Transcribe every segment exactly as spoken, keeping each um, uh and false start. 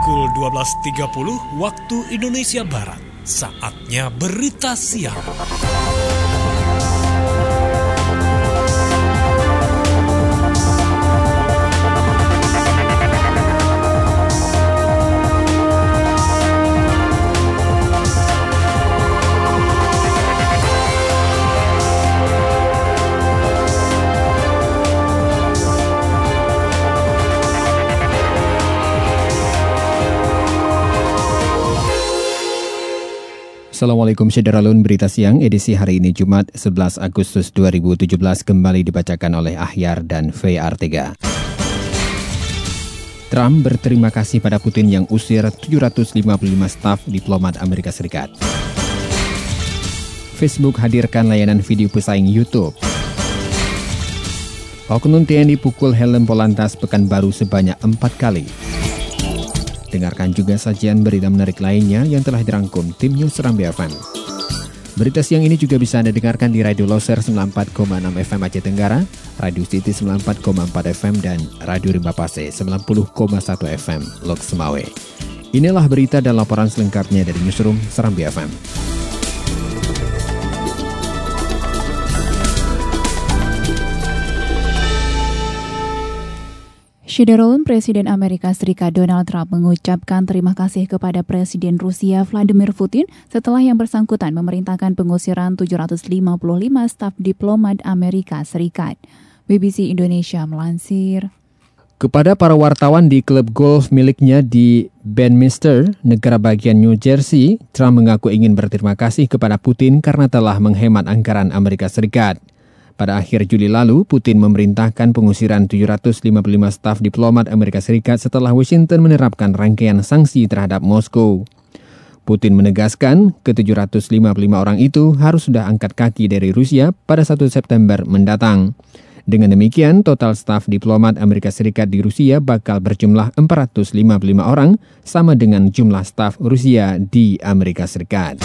pukul dua belas tiga puluh waktu Indonesia Barat. Saatnya berita siang. Assalamualaikum Syederalun, berita siang edisi hari ini Jumat sebelas Agustus dua ribu tujuh belas kembali dibacakan oleh Ahyar dan V. Artega. Trump berterima kasih pada Putin yang usir tujuh ratus lima puluh lima staf diplomat Amerika Serikat. Facebook hadirkan layanan video pesaing YouTube. Oknum T N I pukul helm Polantas Pekanbaru sebanyak empat kali. Dengarkan juga sajian berita menarik lainnya yang telah dirangkum tim News Serambi F M. Berita siang ini juga bisa Anda dengarkan di Radio Loser sembilan puluh empat koma enam F M Aceh Tenggara, Radio City sembilan puluh empat koma empat F M, dan Radio Rimba Pase sembilan puluh koma satu F M Lok Semawe. Inilah berita dan laporan selengkapnya dari Newsroom Serambi F M. Syederalun, Presiden Amerika Serikat Donald Trump mengucapkan terima kasih kepada Presiden Rusia Vladimir Putin setelah yang bersangkutan memerintahkan pengusiran tujuh ratus lima puluh lima staf diplomat Amerika Serikat. B B C Indonesia melansir. Kepada para wartawan di klub golf miliknya di Bedminster, negara bagian New Jersey, Trump mengaku ingin berterima kasih kepada Putin karena telah menghemat anggaran Amerika Serikat. Pada akhir Juli lalu, Putin memerintahkan pengusiran tujuh ratus lima puluh lima staf diplomat Amerika Serikat setelah Washington menerapkan rangkaian sanksi terhadap Moskow. Putin menegaskan ke tujuh ratus lima puluh lima orang itu harus sudah angkat kaki dari Rusia pada satu September mendatang. Dengan demikian, total staf diplomat Amerika Serikat di Rusia bakal berjumlah empat ratus lima puluh lima orang, sama dengan jumlah staf Rusia di Amerika Serikat.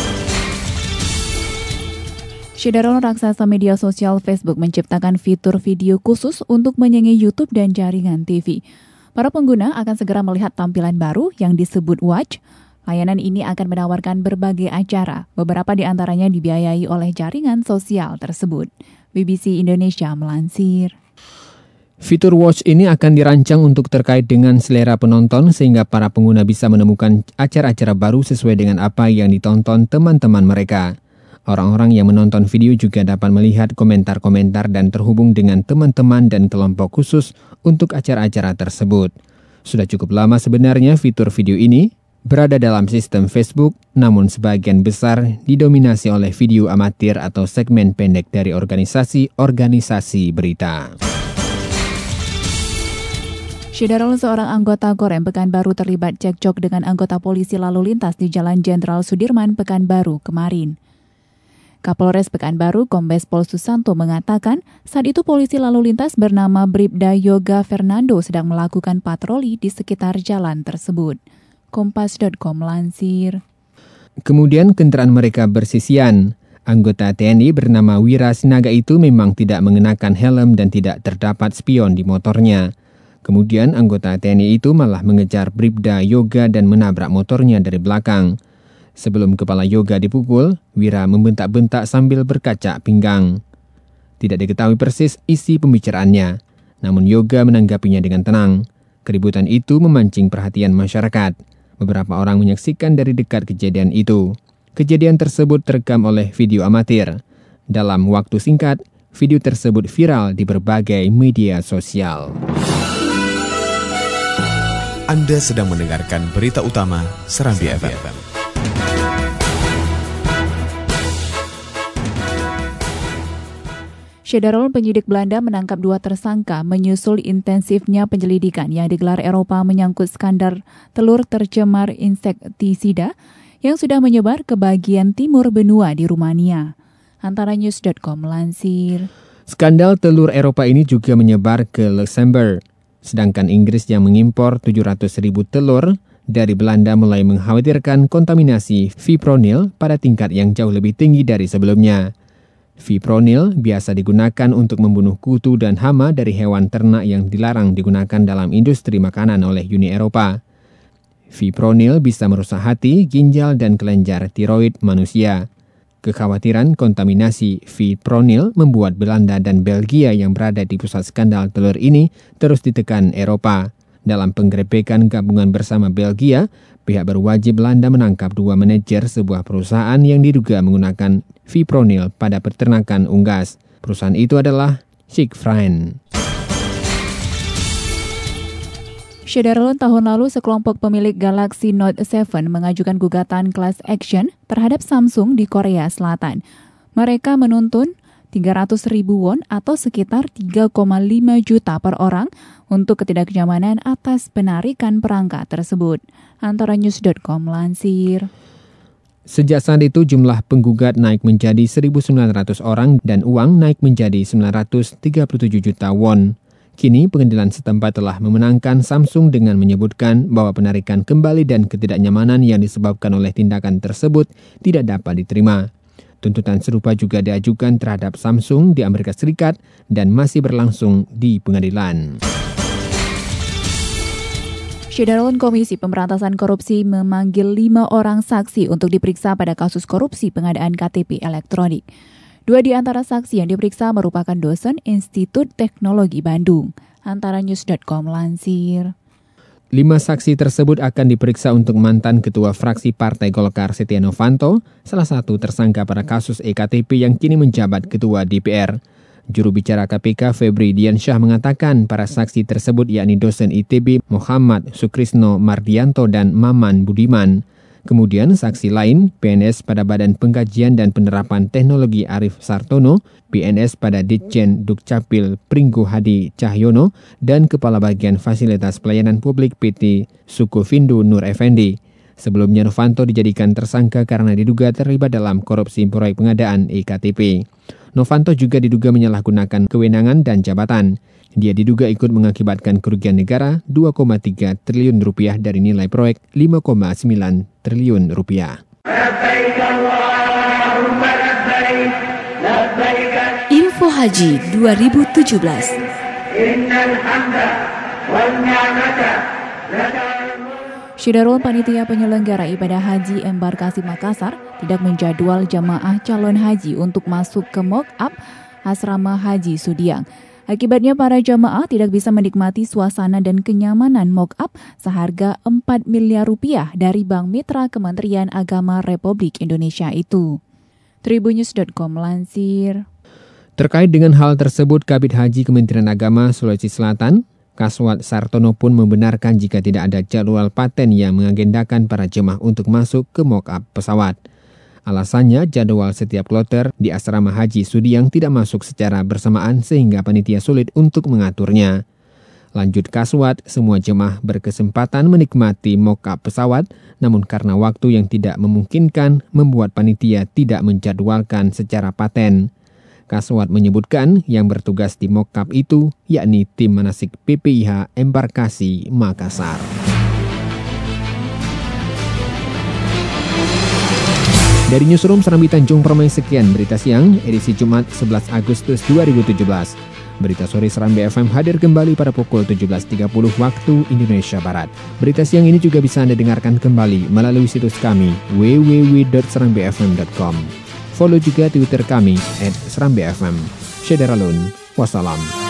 Syederalun, raksasa media sosial Facebook menciptakan fitur video khusus untuk menyaingi YouTube dan jaringan T V. Para pengguna akan segera melihat tampilan baru yang disebut Watch. Layanan ini akan menawarkan berbagai acara, beberapa di antaranya dibiayai oleh jaringan sosial tersebut. B B C Indonesia melansir. Fitur Watch ini akan dirancang untuk terkait dengan selera penonton sehingga para pengguna bisa menemukan acara-acara baru sesuai dengan apa yang ditonton teman-teman mereka. Orang-orang yang menonton video juga dapat melihat komentar-komentar dan terhubung dengan teman-teman dan kelompok khusus untuk acara-acara tersebut. Sudah cukup lama sebenarnya fitur video ini berada dalam sistem Facebook, namun sebagian besar didominasi oleh video amatir atau segmen pendek dari organisasi-organisasi berita. Syederalun, seorang anggota Korem Pekanbaru terlibat cekcok dengan anggota polisi lalu lintas di Jalan Jenderal Sudirman, Pekanbaru kemarin. Kapolres Pekanbaru, Kombes Pol Susanto mengatakan saat itu polisi lalu lintas bernama Bribda Yoga Fernando sedang melakukan patroli di sekitar jalan tersebut. Kompas titik com melansir. Kemudian kendaraan mereka bersisian. Anggota T N I bernama Wira Sinaga itu memang tidak mengenakan helm dan tidak terdapat spion di motornya. Kemudian anggota T N I itu malah mengejar Bribda Yoga dan menabrak motornya dari belakang. Sebelum kepala Yoga dipukul, Wira membentak-bentak sambil berkaca pinggang. Tidak diketahui persis isi pembicaraannya, namun Yoga menanggapinya dengan tenang. Keributan itu memancing perhatian masyarakat. Beberapa orang menyaksikan dari dekat kejadian itu. Kejadian tersebut terekam oleh video amatir. Dalam waktu singkat, video tersebut viral di berbagai media sosial. Anda sedang mendengarkan berita utama Serambi F M. Syederalun, penyidik Belanda menangkap dua tersangka menyusul intensifnya penyelidikan yang digelar Eropa menyangkut skandal telur tercemar insektisida yang sudah menyebar ke bagian timur benua di Rumania. Antara news titik com melansir. Skandal telur Eropa ini juga menyebar ke Luxembourg. Sedangkan Inggris yang mengimpor tujuh ratus ribu telur dari Belanda mulai mengkhawatirkan kontaminasi fipronil pada tingkat yang jauh lebih tinggi dari sebelumnya. Fipronil biasa digunakan untuk membunuh kutu dan hama dari hewan ternak yang dilarang digunakan dalam industri makanan oleh Uni Eropa. Fipronil bisa merusak hati, ginjal, dan kelenjar tiroid manusia. Kekhawatiran kontaminasi fipronil membuat Belanda dan Belgia yang berada di pusat skandal telur ini terus ditekan Eropa. Dalam penggerebekan gabungan bersama Belgia, pihak berwajib Belanda menangkap dua manajer sebuah perusahaan yang diduga menggunakan fipronil pada peternakan unggas. Perusahaan itu adalah Schickfriend. Syederlun tahun lalu sekelompok pemilik Galaxy Note tujuh mengajukan gugatan class action terhadap Samsung di Korea Selatan. Mereka menuntun tiga ratus ribu won atau sekitar tiga koma lima juta per orang untuk ketidaknyamanan atas penarikan perangkat tersebut. Antara news dot com melansir. Sejak saat itu jumlah penggugat naik menjadi seribu sembilan ratus orang dan uang naik menjadi sembilan ratus tiga puluh tujuh juta won. Kini pengadilan setempat telah memenangkan Samsung dengan menyebutkan bahwa penarikan kembali dan ketidaknyamanan yang disebabkan oleh tindakan tersebut tidak dapat diterima. Tuntutan serupa juga diajukan terhadap Samsung di Amerika Serikat dan masih berlangsung di pengadilan. Syederlun Komisi Pemberantasan Korupsi memanggil lima orang saksi untuk diperiksa pada kasus korupsi pengadaan K T P elektronik. Dua di antara saksi yang diperiksa merupakan dosen Institut Teknologi Bandung. Antara news dot com lansir. Lima saksi tersebut akan diperiksa untuk mantan Ketua Fraksi Partai Golkar Setia Novanto, salah satu tersangka pada kasus E K T P yang kini menjabat Ketua D P R. Juru bicara K P K Febri Diansyah mengatakan para saksi tersebut yakni dosen I T B Muhammad Sukrisno Mardianto dan Maman Budiman. Kemudian saksi lain, P N S pada Badan Pengkajian dan Penerapan Teknologi Arif Sartono, P N S pada Ditjen Dukcapil Pringgo Hadi Cahyono, dan Kepala Bagian Fasilitas Pelayanan Publik P T Sukovindo Nur Effendi. Sebelumnya Novanto dijadikan tersangka karena diduga terlibat dalam korupsi proyek pengadaan E K T P. Novanto juga diduga menyalahgunakan kewenangan dan jabatan. Dia diduga ikut mengakibatkan kerugian negara dua koma tiga triliun rupiah dari nilai proyek lima koma sembilan triliun rupiah. Info Haji dua ribu tujuh belas. Syederlun Panitia Penyelenggara Ibadah Haji Embarkasi Makassar tidak menjadwal jamaah calon haji untuk masuk ke mock-up Asrama Haji Sudiang. Akibatnya para jamaah tidak bisa menikmati suasana dan kenyamanan mock-up seharga empat miliar rupiah dari Bank Mitra Kementerian Agama Republik Indonesia itu. Tribunnews dot com melansir. Terkait dengan hal tersebut, Kabid Haji Kementerian Agama Sulawesi Selatan, Kaswat Sartono pun membenarkan jika tidak ada jadwal paten yang mengagendakan para jemaah untuk masuk ke mock-up pesawat. Alasannya, jadwal setiap kloter di Asrama Haji Sudiang tidak masuk secara bersamaan sehingga panitia sulit untuk mengaturnya. Lanjut Kaswat, semua jemaah berkesempatan menikmati mock-up pesawat, namun karena waktu yang tidak memungkinkan, membuat panitia tidak menjadwalkan secara paten. Kaswat menyebutkan yang bertugas di mock-up itu yakni tim manasik P P I H Embarkasi Makassar. Dari Newsroom Serambi Tanjung Permai, sekian berita siang edisi Jumat sebelas Agustus dua ribu tujuh belas. Berita sore Serambi F M hadir kembali pada pukul tujuh belas tiga puluh waktu Indonesia Barat. Berita siang ini juga bisa Anda dengarkan kembali melalui situs kami w w w dot serambi f m dot com. Follow juga Twitter kami at serambi f m. Syederalun, wassalam.